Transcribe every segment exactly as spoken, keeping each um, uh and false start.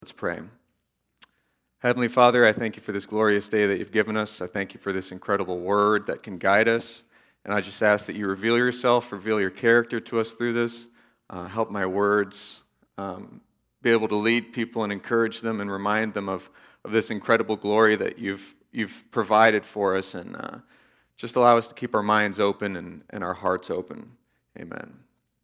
Let's pray. Heavenly Father, I thank you for this glorious day that you've given us. I thank you for this incredible word that can guide us. And I just ask that you reveal yourself, reveal your character to us through this. Uh, help my words um, be able to lead people and encourage them and remind them of, of this incredible glory that you've you've provided for us. And uh, just allow us to keep our minds open and, and our hearts open. Amen.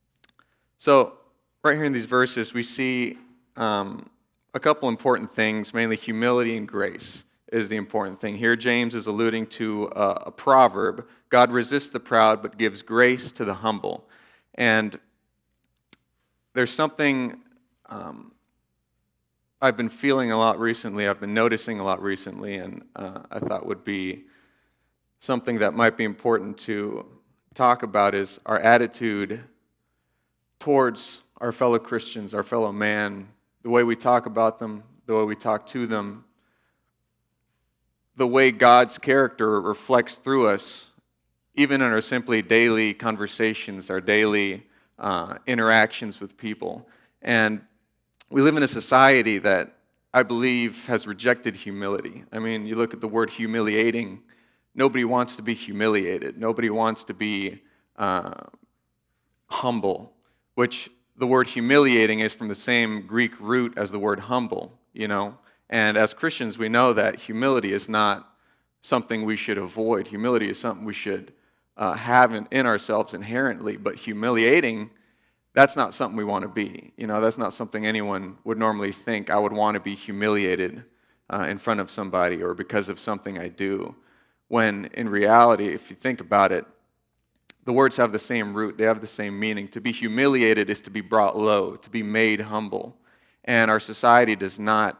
So, right here in these verses, we see um, a couple important things, mainly humility and grace is the important thing. Here, James is alluding to a, a proverb. God resists the proud, but gives grace to the humble. And there's something um, I've been feeling a lot recently, I've been noticing a lot recently, and uh, I thought would be something that might be important to talk about is our attitude towards our fellow Christians, our fellow man, the way we talk about them, the way we talk to them, the way God's character reflects through us, even in our simply daily conversations, our daily uh, interactions with people. And we live in a society that I believe has rejected humility. I mean, you look at the word humiliating, nobody wants to be humiliated. Nobody wants to be uh, humble, which the word humiliating is from the same Greek root as the word humble, you know. And as Christians, we know that humility is not something we should avoid. Humility is something we should uh, have in, in ourselves inherently. But humiliating, that's not something we want to be. You know, that's not something anyone would normally think I would want to be humiliated uh, in front of somebody or because of something I do. When in reality, if you think about it, the words have the same root, they have the same meaning. To be humiliated is to be brought low, to be made humble. And our society does not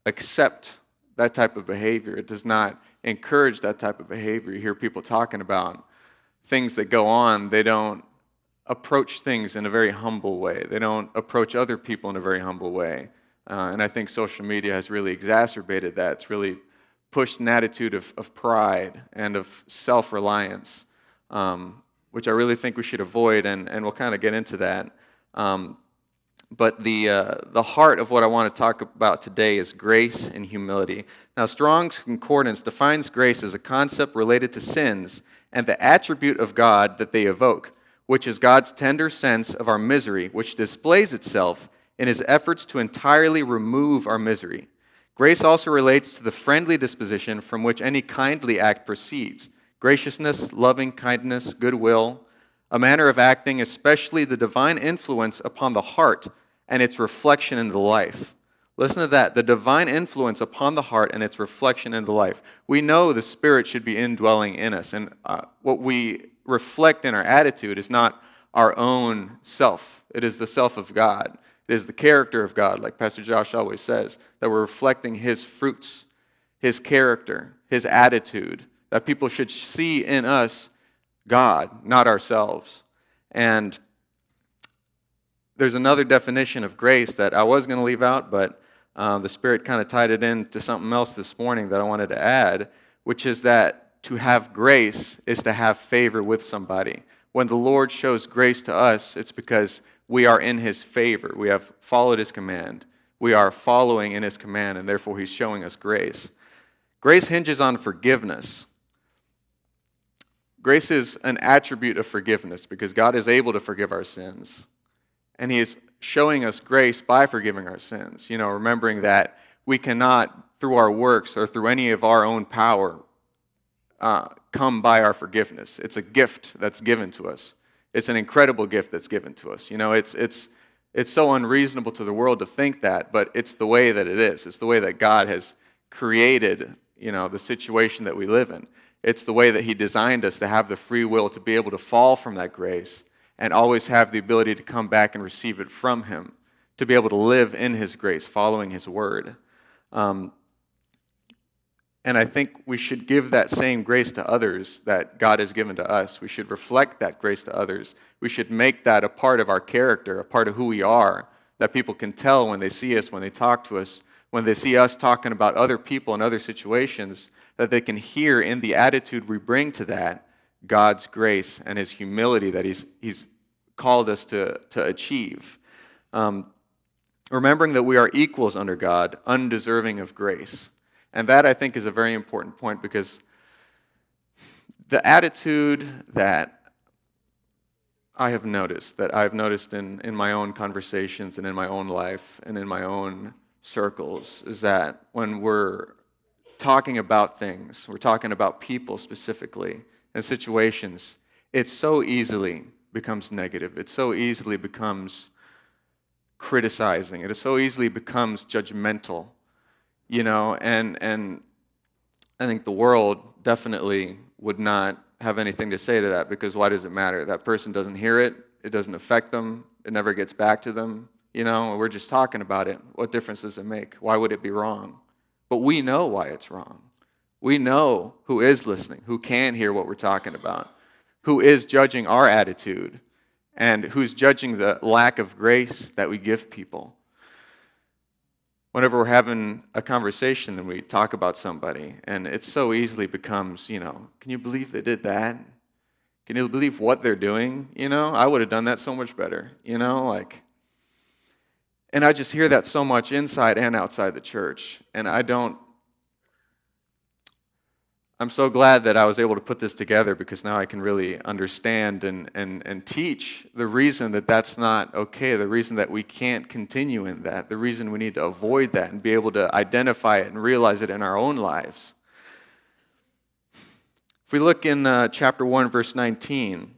accept that type of behavior. It does not encourage that type of behavior. You hear people talking about things that go on. They don't approach things in a very humble way. They don't approach other people in a very humble way. Uh, and I think social media has really exacerbated that. It's really pushed an attitude of, of pride and of self-reliance, um, which I really think we should avoid, and, and we'll kind of get into that. Um, but the uh, the heart of what I want to talk about today is grace and humility. Now, Strong's Concordance defines grace as a concept related to sins and the attribute of God that they evoke, which is God's tender sense of our misery, which displays itself in his efforts to entirely remove our misery. Grace also relates to the friendly disposition from which any kindly act proceeds. Graciousness, loving kindness, goodwill, a manner of acting, especially the divine influence upon the heart and its reflection in the life. Listen to that, the divine influence upon the heart and its reflection in the life. We know the Spirit should be indwelling in us, and uh, what we reflect in our attitude is not our own self. It is the self of God. It is the character of God, like Pastor Josh always says, that we're reflecting his fruits, his character, his attitude, that people should see in us God, not ourselves. And there's another definition of grace that I was going to leave out, but um, the Spirit kind of tied it into something else this morning that I wanted to add, which is that to have grace is to have favor with somebody. When the Lord shows grace to us, it's because we are in his favor. We have followed his command. We are following in his command, and therefore he's showing us grace. Grace hinges on forgiveness. Grace is an attribute of forgiveness because God is able to forgive our sins. And he is showing us grace by forgiving our sins. You know, remembering that we cannot, through our works or through any of our own power, uh, come by our forgiveness. It's a gift that's given to us. It's an incredible gift that's given to us. You know, it's it's it's so unreasonable to the world to think that, but it's the way that it is. It's the way that God has created, you know, the situation that we live in. It's the way that he designed us to have the free will to be able to fall from that grace and always have the ability to come back and receive it from him, to be able to live in his grace, following his word. Um, and I think we should give that same grace to others that God has given to us. We should reflect that grace to others. We should make that a part of our character, a part of who we are, that people can tell when they see us, when they talk to us, when they see us talking about other people and other situations, that they can hear in the attitude we bring to that God's grace and his humility that he's he's called us to, to achieve. Um, remembering that we are equals under God, undeserving of grace. And that, I think, is a very important point, because the attitude that I have noticed, that I've noticed in, in my own conversations and in my own life and in my own circles, is that when we're talking about things, we're talking about people specifically, and situations, it so easily becomes negative. It so easily becomes criticizing. It so easily becomes judgmental, you know, and and I think the world definitely would not have anything to say to that, because why does it matter? That person doesn't hear it. It doesn't affect them. It never gets back to them. You know, we're just talking about it. What difference does it make? Why would it be wrong? But we know why it's wrong. We know who is listening, who can hear what we're talking about, who is judging our attitude, and who's judging the lack of grace that we give people. Whenever we're having a conversation and we talk about somebody, and it so easily becomes, you know, can you believe they did that? Can you believe what they're doing? You know, I would have done that so much better, you know, like, and I just hear that so much inside and outside the church, and I don't, I'm so glad that I was able to put this together, because now I can really understand and, and, and teach the reason that that's not okay, the reason that we can't continue in that, the reason we need to avoid that and be able to identify it and realize it in our own lives. If we look in uh, chapter one, verse nineteen,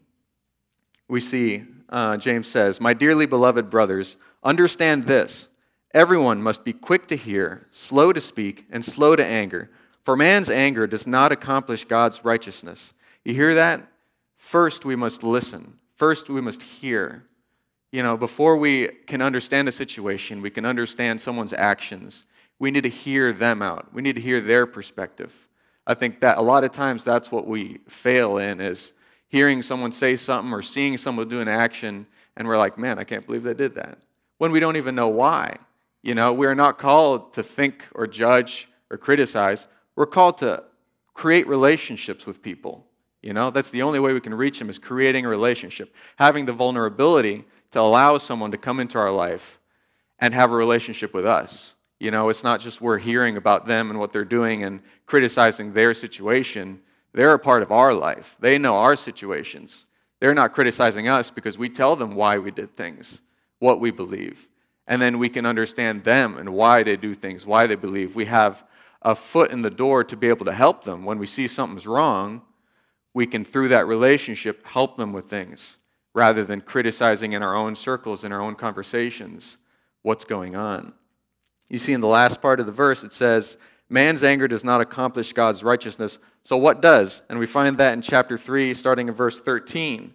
we see uh, James says, "My dearly beloved brothers, understand this. Everyone must be quick to hear, slow to speak, and slow to anger. For man's anger does not accomplish God's righteousness." You hear that? First, we must listen. First, we must hear. You know, before we can understand a situation, we can understand someone's actions, we need to hear them out. We need to hear their perspective. I think that a lot of times that's what we fail in, is hearing someone say something or seeing someone do an action, and we're like, man, I can't believe they did that, when we don't even know why. You know, we are not called to think or judge or criticize. We're called to create relationships with people. You know, that's the only way we can reach them, is creating a relationship, having the vulnerability to allow someone to come into our life and have a relationship with us. You know, it's not just we're hearing about them and what they're doing and criticizing their situation. They're a part of our life. They know our situations. They're not criticizing us because we tell them why we did things, what we believe. And then we can understand them and why they do things, why they believe. We have a foot in the door to be able to help them. When we see something's wrong, we can, through that relationship, help them with things, rather than criticizing in our own circles, in our own conversations, what's going on. You see in the last part of the verse, it says, man's anger does not accomplish God's righteousness. So what does? And we find that in chapter three, starting in verse thirteen.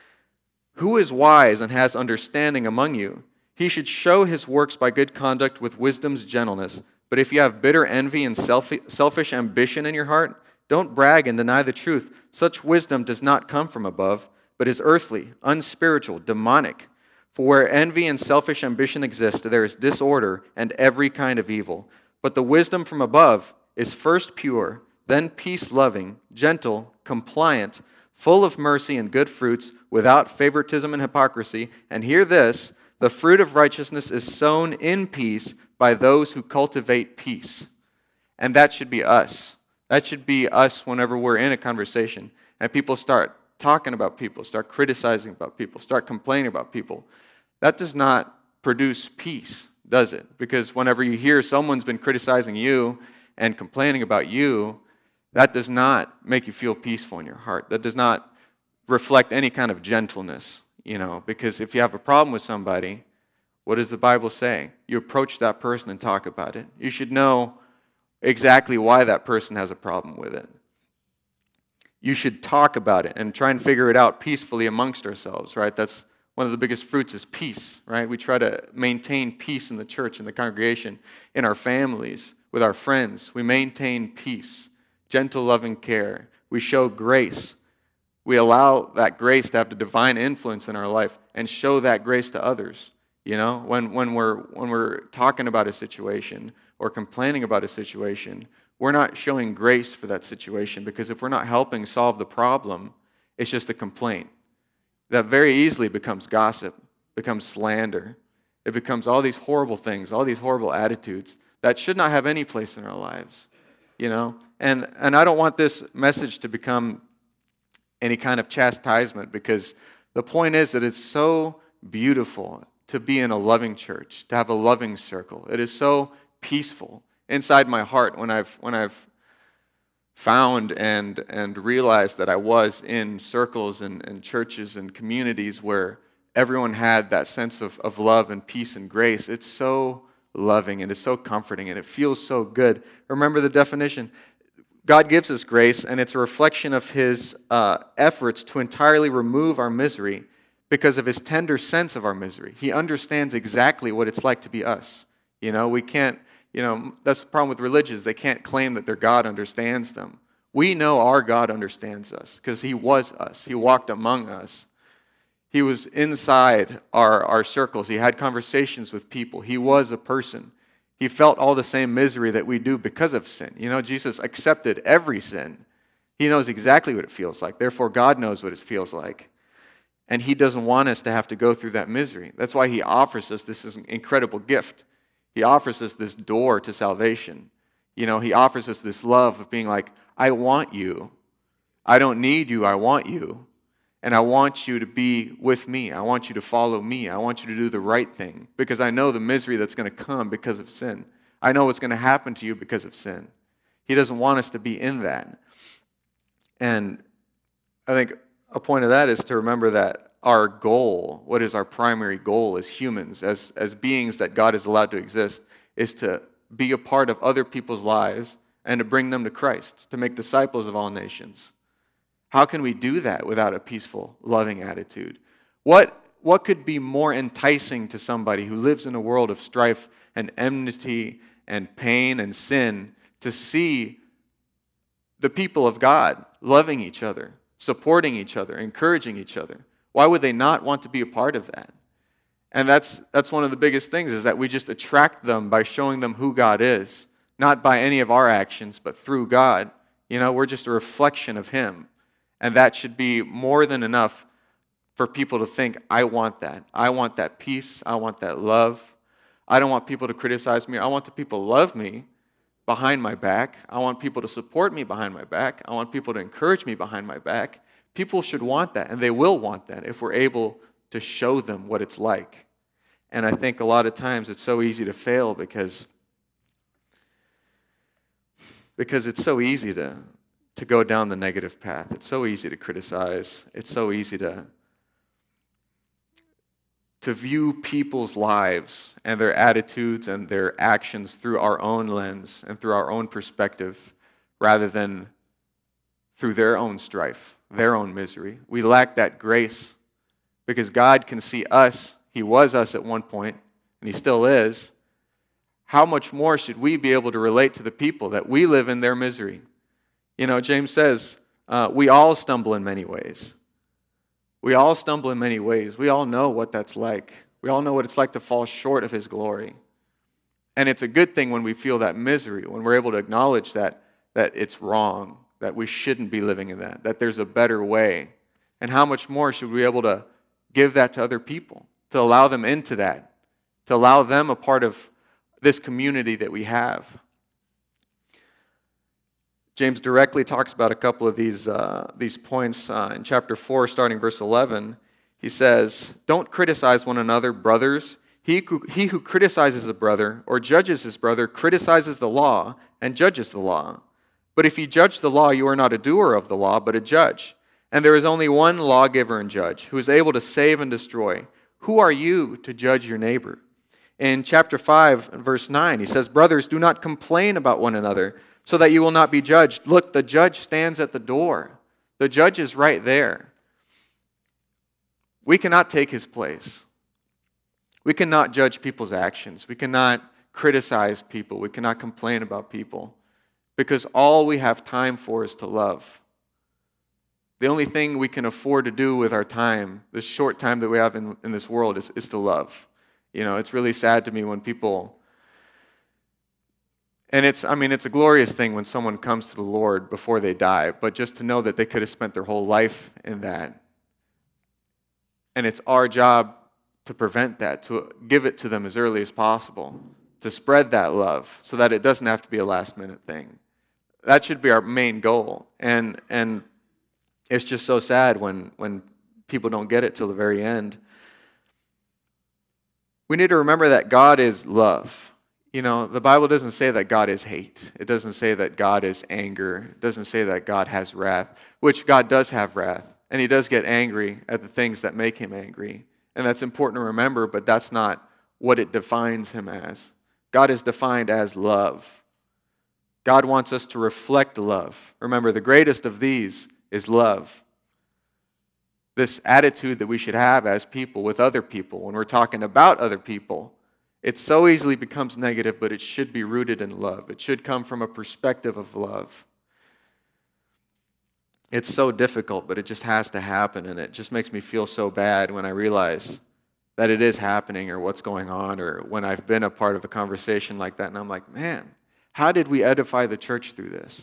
"Who is wise and has understanding among you? He should show his works by good conduct with wisdom's gentleness. But if you have bitter envy and selfish ambition in your heart, don't brag and deny the truth. Such wisdom does not come from above, but is earthly, unspiritual, demonic. For where envy and selfish ambition exist, there is disorder and every kind of evil. But the wisdom from above is first pure, then peace-loving, gentle, compliant, full of mercy and good fruits, without favoritism and hypocrisy. And hear this, the fruit of righteousness is sown in peace by those who cultivate peace." And that should be us. That should be us whenever we're in a conversation and people start talking about people, start criticizing about people, start complaining about people. That does not produce peace, does it? Because whenever you hear someone's been criticizing you and complaining about you, that does not make you feel peaceful in your heart. That does not reflect any kind of gentleness, you know, because if you have a problem with somebody, what does the Bible say? You approach that person and talk about it. You should know exactly why that person has a problem with it. You should talk about it and try and figure it out peacefully amongst ourselves, right? That's one of the biggest fruits is peace, right? We try to maintain peace in the church, in the congregation, in our families, with our friends. We maintain peace, gentle, loving care. We show grace. We allow that grace to have the divine influence in our life and show that grace to others. You know, when, when we're when we're talking about a situation or complaining about a situation, we're not showing grace for that situation, because if we're not helping solve the problem, it's just a complaint. That very easily becomes gossip, becomes slander. It becomes all these horrible things, all these horrible attitudes that should not have any place in our lives, you know? And and I don't want this message to become any kind of chastisement, because the point is that it's so beautiful to be in a loving church, to have a loving circle. It is so peaceful inside my heart when I've when I've found and and realized that I was in circles and, and churches and communities where everyone had that sense of, of love and peace and grace. It's so loving and it's so comforting and it feels so good. Remember the definition. God gives us grace, and it's a reflection of His uh, efforts to entirely remove our misery because of His tender sense of our misery. He understands exactly what it's like to be us. You know, we can't, you know, that's the problem with religions. They can't claim that their God understands them. We know our God understands us because He was us. He walked among us. He was inside our, our circles. He had conversations with people. He was a person. He felt all the same misery that we do because of sin. You know, Jesus accepted every sin. He knows exactly what it feels like. Therefore, God knows what it feels like. And He doesn't want us to have to go through that misery. That's why He offers us this incredible gift. He offers us this door to salvation. You know, He offers us this love of being like, I want you. I don't need you. I want you. And I want you to be with me. I want you to follow me. I want you to do the right thing because I know the misery that's going to come because of sin. I know what's going to happen to you because of sin. He doesn't want us to be in that. And I think a point of that is to remember that our goal, what is our primary goal as humans, as, as beings that God has allowed to exist, is to be a part of other people's lives and to bring them to Christ, to make disciples of all nations. How can we do that without a peaceful, loving attitude? What, what could be more enticing to somebody who lives in a world of strife and enmity and pain and sin to see the people of God loving each other, supporting each other, encouraging each other? Why would they not want to be a part of that? And that's, that's one of the biggest things, is that we just attract them by showing them who God is, not by any of our actions, but through God. You know, we're just a reflection of Him. And that should be more than enough for people to think, I want that. I want that peace. I want that love. I don't want people to criticize me. I want the people to love me behind my back. I want people to support me behind my back. I want people to encourage me behind my back. People should want that, and they will want that if we're able to show them what it's like. And I think a lot of times it's so easy to fail because, because it's so easy to... to go down the negative path. It's so easy to criticize. It's so easy to, to view people's lives and their attitudes and their actions through our own lens and through our own perspective rather than through their own strife, their own misery. We lack that grace because God can see us. He was us at one point, and He still is. How much more should we be able to relate to the people that we live in their misery? You know, James says, uh, we all stumble in many ways. We all stumble in many ways. We all know what that's like. We all know what it's like to fall short of His glory. And it's a good thing when we feel that misery, when we're able to acknowledge that, that it's wrong, that we shouldn't be living in that, that there's a better way. And how much more should we be able to give that to other people, to allow them into that, to allow them a part of this community that we have. James directly talks about a couple of these, uh, these points uh, in chapter four, starting verse eleven. He says, don't criticize one another, brothers. He who, he who criticizes a brother or judges his brother criticizes the law and judges the law. But if you judge the law, you are not a doer of the law, but a judge. And there is only one lawgiver and judge who is able to save and destroy. Who are you to judge your neighbor? In chapter five, verse nine, he says, brothers, do not complain about one another, so that you will not be judged. Look, the judge stands at the door. The judge is right there. We cannot take his place. We cannot judge people's actions. We cannot criticize people. We cannot complain about people. Because all we have time for is to love. The only thing we can afford to do with our time, this short time that we have in, in this world, is, is to love. You know, it's really sad to me when people... And it's, I mean, it's a glorious thing when someone comes to the Lord before they die, but just to know that they could have spent their whole life in that. And it's our job to prevent that, to give it to them as early as possible, to spread that love so that it doesn't have to be a last-minute thing. That should be our main goal. And and it's just so sad when, when people don't get it till the very end. We need to remember that God is love. You know, the Bible doesn't say that God is hate. It doesn't say that God is anger. It doesn't say that God has wrath, which God does have wrath. And he does get angry at the things that make him angry. And that's important to remember, but that's not what it defines him as. God is defined as love. God wants us to reflect love. Remember, the greatest of these is love. This attitude that we should have as people with other people, when we're talking about other people, it so easily becomes negative, but it should be rooted in love. It should come from a perspective of love. It's so difficult, but it just has to happen, and it just makes me feel so bad when I realize that it is happening or what's going on, or when I've been a part of a conversation like that, and I'm like, man, how did we edify the church through this?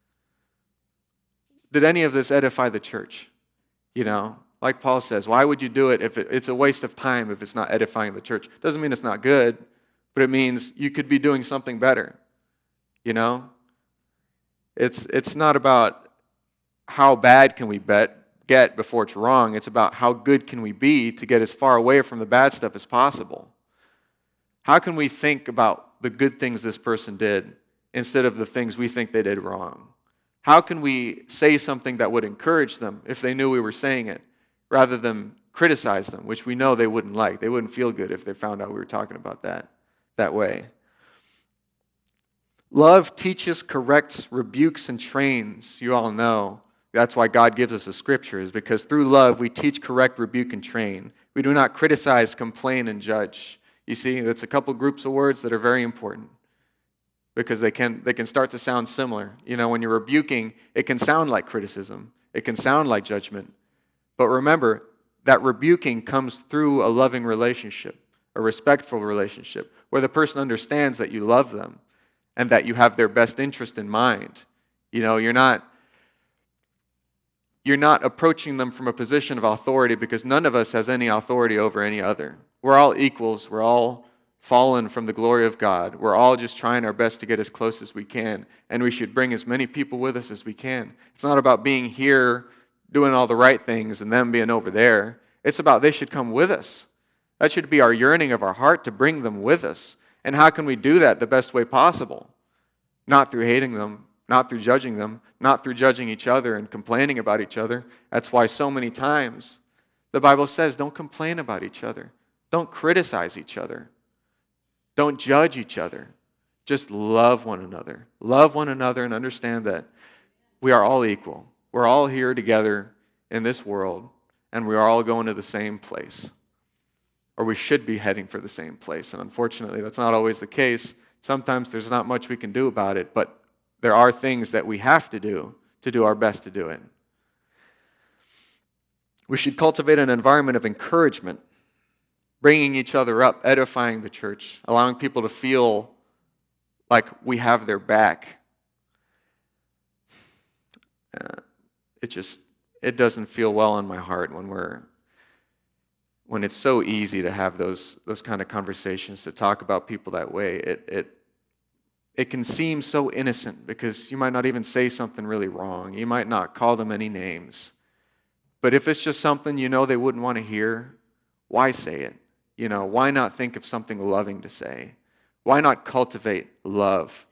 Did any of this edify the church? You know, like Paul says, why would you do it if it, it's a waste of time if it's not edifying the church? Doesn't mean it's not good, but it means you could be doing something better. You know? It's it's not about how bad can we bet, get before it's wrong. It's about how good can we be to get as far away from the bad stuff as possible. How can we think about the good things this person did instead of the things we think they did wrong? How can we say something that would encourage them if they knew we were saying it, rather than criticize them, which we know they wouldn't like. They wouldn't feel good if they found out we were talking about that that way. Love teaches, corrects, rebukes, and trains. You all know. That's why God gives us the scriptures, because through love we teach, correct, rebuke, and train. We do not criticize, complain, and judge. You see, that's a couple groups of words that are very important, because they can they can start to sound similar. You know, when you're rebuking, it can sound like criticism. It can sound like judgment. But remember, that rebuking comes through a loving relationship, a respectful relationship, where the person understands that you love them and that you have their best interest in mind. You know, you're not you're not approaching them from a position of authority, because none of us has any authority over any other. We're all equals. We're all fallen from the glory of God. We're all just trying our best to get as close as we can, and we should bring as many people with us as we can. It's not about being here, doing all the right things, and them being over there. It's about they should come with us. That should be our yearning of our heart, to bring them with us. And how can we do that the best way possible? Not through hating them, not through judging them, not through judging each other and complaining about each other. That's why so many times the Bible says, don't complain about each other. Don't criticize each other. Don't judge each other. Just love one another. Love one another and understand that we are all equal. We're all here together in this world, and we are all going to the same place. Or we should be heading for the same place. And unfortunately, that's not always the case. Sometimes there's not much we can do about it, but there are things that we have to do to do our best to do it. We should cultivate an environment of encouragement, bringing each other up, edifying the church, allowing people to feel like we have their back. Uh, it just, it doesn't feel well in my heart when we're, when it's so easy to have those those kind of conversations, to talk about people that way. It it it can seem so innocent, because you might not even say something really wrong. You might not call them any names. But if it's just something you know they wouldn't want to hear, why say it? You know, why not think of something loving to say? Why not cultivate love?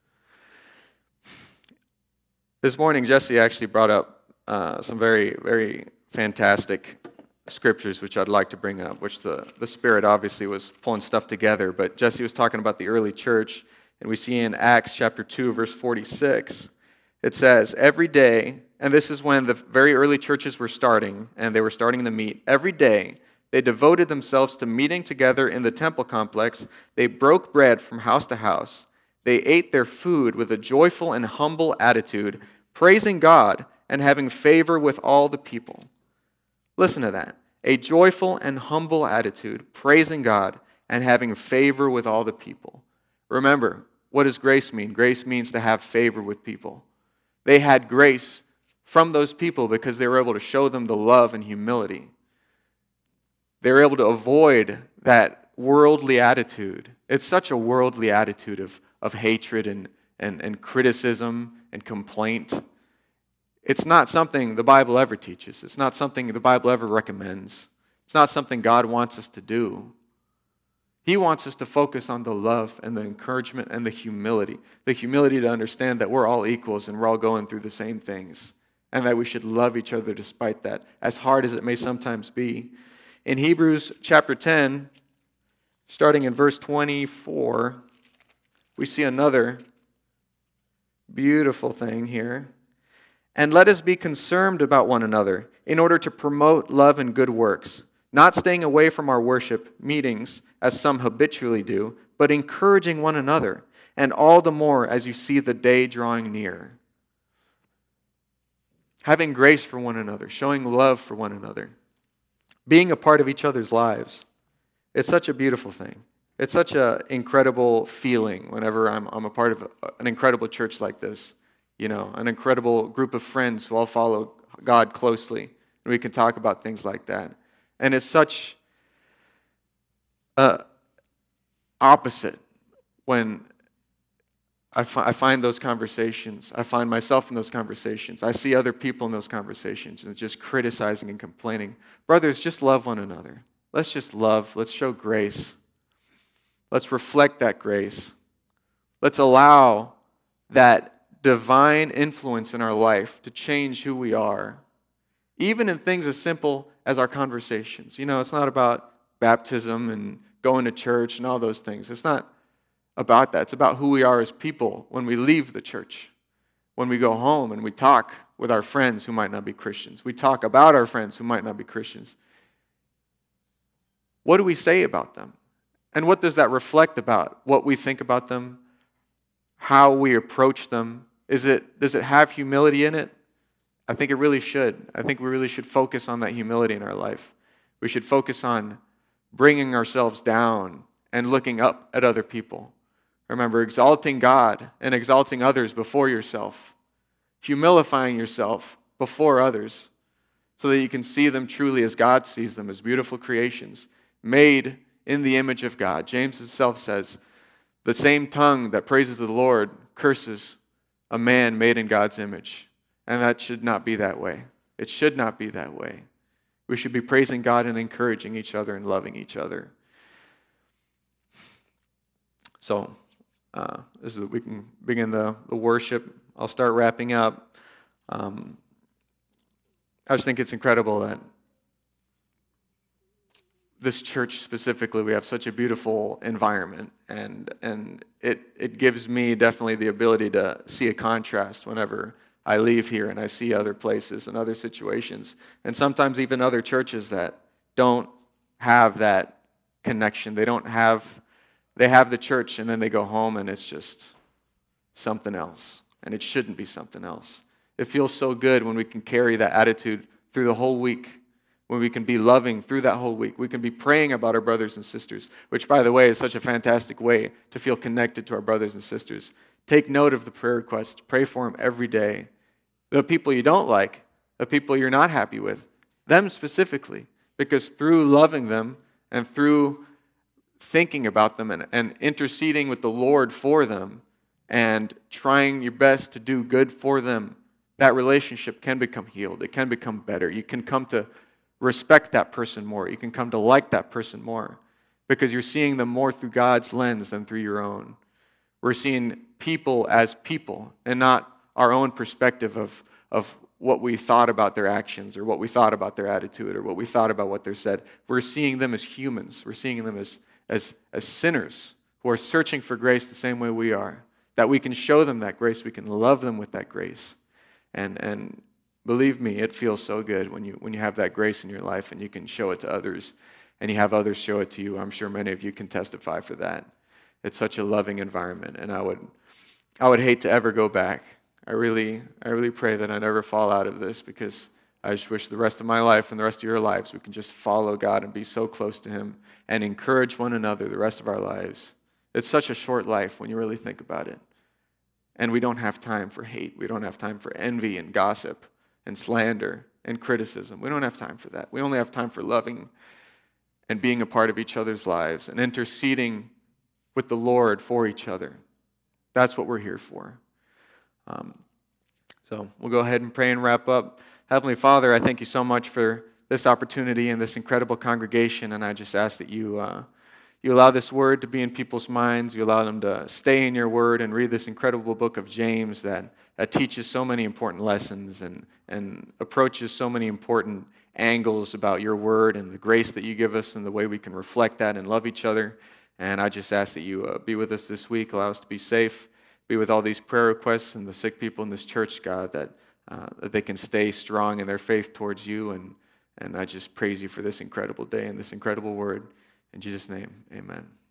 This morning, Jesse actually brought up uh, some very, very fantastic scriptures, which I'd like to bring up, which the, the Spirit obviously was pulling stuff together. But Jesse was talking about the early church, and we see in Acts chapter two, verse forty-six, it says, every day, and this is when the very early churches were starting, and they were starting to meet, every day they devoted themselves to meeting together in the temple complex. They broke bread from house to house. They ate their food with a joyful and humble attitude, praising God and having favor with all the people. Listen to that. A joyful and humble attitude, praising God and having favor with all the people. Remember, what does grace mean? Grace means to have favor with people. They had grace from those people because they were able to show them the love and humility. They were able to avoid that worldly attitude. It's such a worldly attitude of, of hatred and, and, and criticism and complaint. It's not something the Bible ever teaches. It's not something the Bible ever recommends. It's not something God wants us to do. He wants us to focus on the love and the encouragement and the humility. The humility to understand that we're all equals and we're all going through the same things, and that we should love each other despite that, as hard as it may sometimes be. In Hebrews chapter ten, starting in verse twenty-four, we see another beautiful thing here. And let us be concerned about one another in order to promote love and good works, not staying away from our worship meetings as some habitually do, but encouraging one another, and all the more as you see the day drawing near. Having grace for one another, showing love for one another, being a part of each other's lives. It's such a beautiful thing. It's such an incredible feeling whenever I'm, I'm a part of a, an incredible church like this. You know, an incredible group of friends who all follow God closely. And we can talk about things like that. And it's such uh, opposite when I, fi- I find those conversations. I find myself in those conversations. I see other people in those conversations and just criticizing and complaining. Brothers, just love one another. Let's just love. Let's show grace. Let's reflect that grace. Let's allow that divine influence in our life to change who we are, even in things as simple as our conversations. You know, it's not about baptism and going to church and all those things. It's not about that. It's about who we are as people when we leave the church, when we go home and we talk with our friends who might not be Christians. We talk about our friends who might not be Christians. What do we say about them? And what does that reflect about what we think about them, how we approach them? Is it, does it have humility in it? I think it really should. I think we really should focus on that humility in our life. We should focus on bringing ourselves down and looking up at other people. Remember, exalting God and exalting others before yourself. Humilifying yourself before others so that you can see them truly as God sees them, as beautiful creations made in the image of God. James himself says, the same tongue that praises the Lord curses a man made in God's image. And that should not be that way. It should not be that way. We should be praising God and encouraging each other and loving each other. So, uh, as we can begin the, the worship, I'll start wrapping up. Um, I just think it's incredible that this church specifically, we have such a beautiful environment, and and it it gives me definitely the ability to see a contrast whenever I leave here and I see other places and other situations, and sometimes even other churches that don't have that connection. They don't have, they have the church and then they go home and it's just something else, and it shouldn't be something else. It feels so good when we can carry that attitude through the whole week, when we can be loving through that whole week. We can be praying about our brothers and sisters, which, by the way, is such a fantastic way to feel connected to our brothers and sisters. Take note of the prayer requests. Pray for them every day. The people you don't like, the people you're not happy with, them specifically, because through loving them and through thinking about them and, and interceding with the Lord for them and trying your best to do good for them, that relationship can become healed. It can become better. You can come to respect that person more. You can come to like that person more because you're seeing them more through God's lens than through your own. We're seeing people as people and not our own perspective of, of what we thought about their actions or what we thought about their attitude or what we thought about what they said. We're seeing them as humans. We're seeing them as, as, as sinners who are searching for grace the same way we are, that we can show them that grace. We can love them with that grace. And, and believe me, it feels so good when you when you have that grace in your life and you can show it to others and you have others show it to you. I'm sure many of you can testify for that. It's such a loving environment, and I would I would hate to ever go back. I really I really pray that I never fall out of this, because I just wish the rest of my life and the rest of your lives we can just follow God and be so close to Him and encourage one another the rest of our lives. It's such a short life when you really think about it. And we don't have time for hate. We don't have time for envy and gossip and slander and criticism. We don't have time for that. We only have time for loving and being a part of each other's lives and interceding with the Lord for each other. That's what we're here for. Um, so we'll go ahead and pray and wrap up. Heavenly Father, I thank you so much for this opportunity and this incredible congregation, and I just ask that you uh, you allow this word to be in people's minds. You allow them to stay in your word and read this incredible book of James that, that teaches so many important lessons and, and approaches so many important angles about your word and the grace that you give us and the way we can reflect that and love each other. And I just ask that you uh, be with us this week, allow us to be safe, be with all these prayer requests and the sick people in this church, God, that, uh, that they can stay strong in their faith towards you. And, and I just praise you for this incredible day and this incredible word. In Jesus' name, amen.